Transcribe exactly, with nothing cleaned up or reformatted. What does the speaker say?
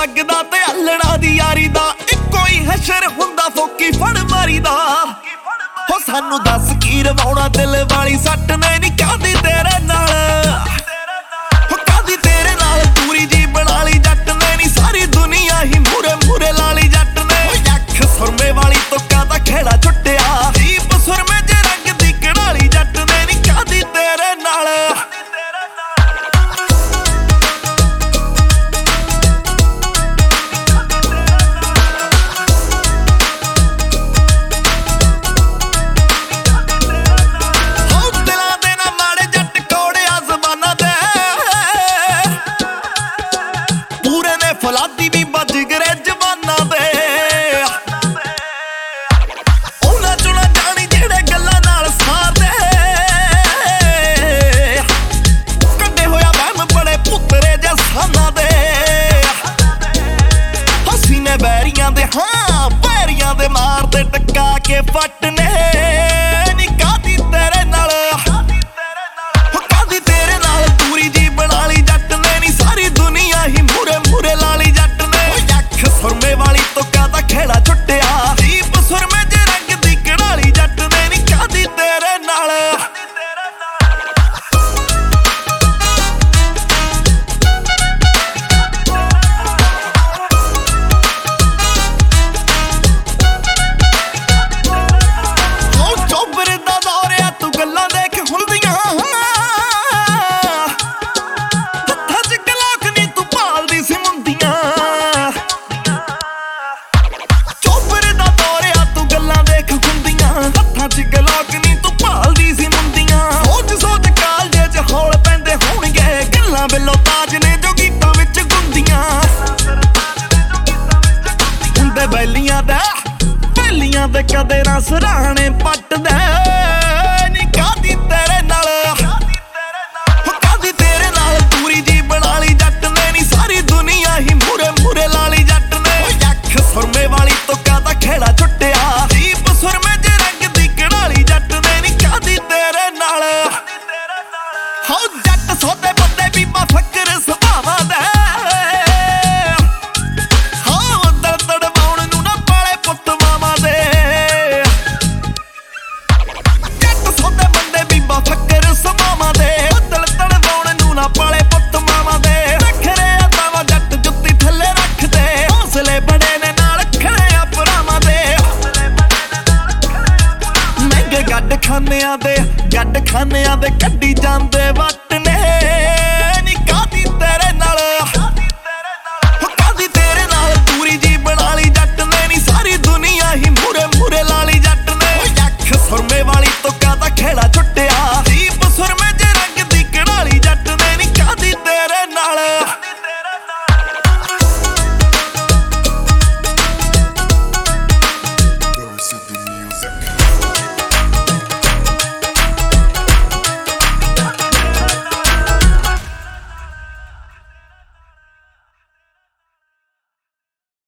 ਲੱਗਦਾ ਤੇ ਅਲੜਾ ਦੀ ਯਾਰੀ ਦਾ ਇੱਕੋ ਹੀ ਹਸ਼ਰ ਹੁੰਦਾ ਫੋਕੀ ਫੜ ਮਾਰੀ ਦਾ ਹੋ ਸਾਨੂੰ ਦੱਸ ਕੀ ਰਵਾਉਣਾ ਦਿਲ ਵਾਲੀ ਸੱਟ ਨੇ ਨੀ ਕਾਦੀ ਤੇਰੇ ਨਾਲ ਹੋ ਕਾਦੀ ਤੇਰੇ ਨਾਲ ਪੂਰੀ ਜੀ ਬਣਾ ਲਈ ਜੱਟ ਨੇ ਨੀ ਸਾਰੀ ਦੁਨੀਆ ਹੀ ਮੂਰੇ ਮੂਰੇ ਲਾ ਲਈ ਜੱਟ ਨੇ ਅੱਖ ਸੁਰਮੇ ਵਾਲੀ ਤੁੱਕਾ ਦਾ ਖੇੜਾ ਛੁੱਟਿਆ ਦੀਪ ਸੁਰਮੇ ਜੇ ਰੰਗ ਦੀ ਕੜਾਲੀ ਜੱਟ ਨੇ ਨੀ ਕਾਦੀ ਤੇਰੇ ਨਾਲ ਫਲਾਦੀ ਵੀ ਵੱਜ ਗਰੇ ਜਵਾਨਾਂ ਦੇ ਉਹਨਾਂ ਚੋਂ ਨਾ ਜਾਣੀ ਜਿਹੜੇ ਗੱਲਾਂ ਨਾਲ ਸਾਰਦੇ ਕੱਢੇ ਹੋਇਆ ਵਹਿਮ ਬੜੇ ਪੁੱਤਰੇ ਜਸਾਨਾਂ ਦੇ ਹੱਸੀ ਨੇ ਬੈਰੀਆਂ ਦੇ ਹਾਂ ਬੈਰੀਆਂ ਦੇ ਮਾਰਦੇ ਟੱਕਾ ਕੇ ਫੱਟ ਨੇ ਨੀ ਕਾਦੀ ਤੇਰੇ ਨਾਲ ਹੋ ਕਾਦੀ ਤੇਰੇ ਨਾਲ ਪੂਰੀ ਜੀ ਬਣਾ ਲਈ ਜੱਟ ਨੇ ਨੀ ਸਾਰੀ ਦੁਨੀਆ ਹੀ ਮੂਰੇ ਮੂਰੇ ਲਾ ਲਈ ਜੱਟ ਨੇ ਅੱਖ ਸੁਰਮੇ ਵਾਲੀ ਤੁੱਕਾ ਦਾ ਖੇੜਾ ਛੁੱਟਿਆ ਦੀਪ ਸੁਰਮੇ ਜੇ ਰੰਗ ਦੀ ਕੜਾਲੀ ਜੱਟ ਨੇ ਨੀ ਕਾਦੀ ਤੇਰੇ ਨਾਲ ਉਹ ਚੋਬਰ ਦਾ ਦੌਰਿਆ ਤੂੰ ਗੱਲਾਂ ਦੇਖ ਹੁੰਦੀਆਂ ਹੱਥਾਂ 'ਚ ਗਲਾਕ ਨੀ ਤੂੰ ਭਾਲਦੀ ਸੀ ਮੁੰਦੀਆਂ ਚੋਬਰ ਦਾ ਦੌਰਿਆ ਤੂੰ ਗੱਲਾਂ ਦੇਖ ਹੁੰਦੀਆਂ ਹੱਥਾਂ 'ਚ ਗਲਾਕ ਨੀ ਤੂੰ ਭਾਲਦੀ ਸੀ ਮੁੰਦੀਆਂ ਸੋਚ ਸੋਚ ਕਾਲਜੇ 'ਚ ਹੌਲ ਪੈਂਦੇ ਹੋਣਗੇ ਗੱਲਾਂ ਬਿੱਲੋ ਤਾਜ ਨੇ ਜੋ ਗੀਤਾਂ ਵਿੱਚ ਗੁੰਦੀਆਂ ਹੁੰਦੇ ਬੈਲੀਆਂ ਦਾ ਬੈਲੀਆਂ ਦੇ ਕਦੇ ਨਾ ਸਰਾਣੇ ਪੱਟਦੇ ਨੀ ਕਾਦੀ ਤੇਰੇ ਨਾਲ ਹੋ ਕਾਦੀ ਤੇਰੇ ਨਾਲ ਪੂਰੀ ਜੀ ਬਣਾ ਲਈ ਜੱਟ ਨੇ ਨੀ ਸਾਰੀ ਦੁਨੀਆ ਹੀ ਮੂਰੇ ਮੂਰੇ ਲਾ ਲਈ ਜੱਟ ਨੇ ਅੱਖ ਸੁਰਮੇ ਵਾਲੀ ਤੁੱਕਾ ਦਾ ਖੇੜਾ ਛੁੱਟਿਆ ਦੀਪ ਸੁਰਮੇ ਜੇ ਰੰਗ ਦੀ ਕੜਾਲੀ ਜੱਟ ਨੇ ਨੀ ਕਾਦੀ ਤੇਰੇ ਨਾਲ ਹੋ ਜੱਟ ਸੋਦੇ ਬੰਦੇ ਬੀਬਾ ਫੱਕਰ ਸੁਭਾਵਾਂ ਦੇ ਹਾਂ ਦੜ ਦੜਵਾਉਣ ਨੂੰ ਨਾ ਪਾਲੇ ਪੁੱਤ ਮਾਵਾਂ ਦੇ ਜੱਟ ਸੋਦੇ ਬੰਦੇ ਬੀਬਾ ਫੱਕਰ ਸੁਭਾਵਾਂ ਦੇ ਦੜ ਦੜਵਾਉਣ ਨੂੰ ਨਾ ਪਾਲੇ ਪੁੱਤ ਮਾਵਾਂ ਦੇ ਰੱਖਰੇ ਆਤਾਵਾ ਜੱਟ ਜੁੱਤੀ ਥੱਲੇ ਰੱਖਦੇ ਹੌਸਲੇ ਬੜੇ ਨੇ ਨਾਲ ਖੜੇ ਆ ਭਰਾਵਾਂ ਦੇ ਮਹਿੰਗੇ ਗੱਡ ਖਾਨਿਆਂ ਦੇ ਗੱਡ ਖਾਨਿਆਂ ਦੇ ਕੱਢੀ ਜਾਂਦੇ ਵਾ